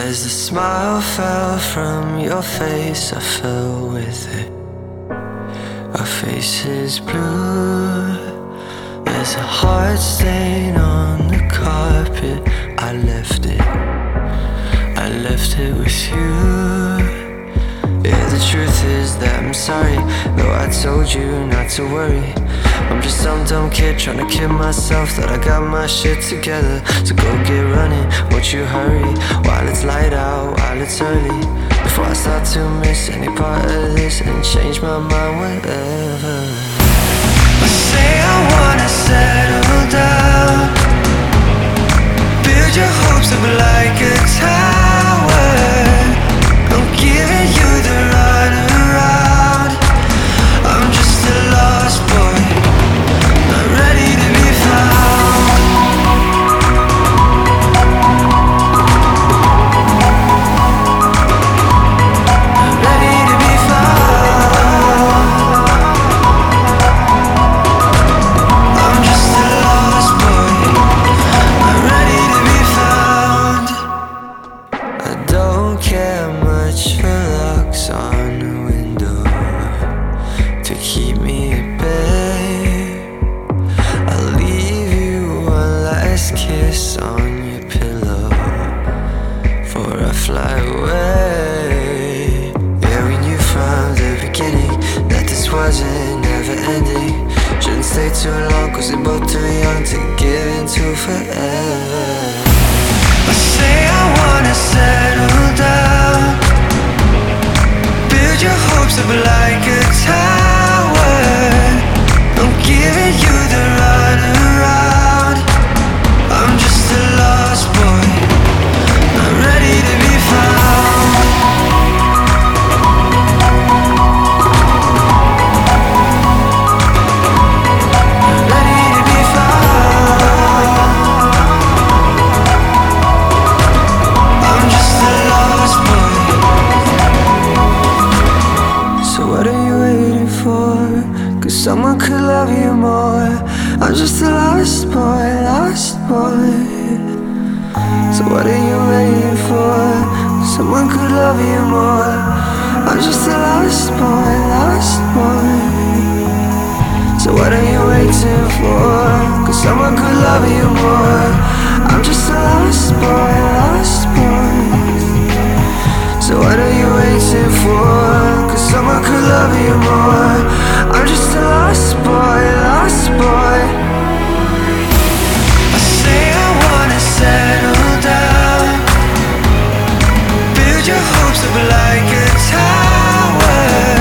As the smile fell from your face, I fell with it. Our faces blue. There's a heart stain on the carpet. I left it with you. Yeah, the truth is that I'm sorry, though I told you not to worry. I'm just some dumb kid trying to kid myself that I got my shit together. So go get running, won't you hurry, while it's light out, while it's early, before I start to miss any part of this and change my mind whatever. I say I wanna settle down, build your hopes up like a tower. I'm giving you the runaround. I'm just a lost boy, not ready to be found. Not ready to be found. I'm just a lost boy, not ready to be found. I don't care much for locks on the window to keep me at bay. I'll leave you one last kiss on your pillow before I fly away. Yeah, we knew from the beginning that this wasn't never ending. Shouldn't stay too long, cause we're both too young to give into forever. I say I wanna settle down, build your hopes up like a tower. I'm giving you the runaround. I'm just a lost boy, not ready to be found. Not ready to be found. I'm just a lost boy. So what are you waiting for? Cause someone could love you more. I'm just a lost boy, lost boy. So what are you waiting for? Someone could love you more. I'm just a lost boy, lost boy. So what are you waiting for? Cause someone could love you more. I'm just a lost boy, lost boy. So what are you waiting for? Cause someone could love you more. I'm just a lost boy, lost boy. I say I wanna settle down, build your hopes up like a tower.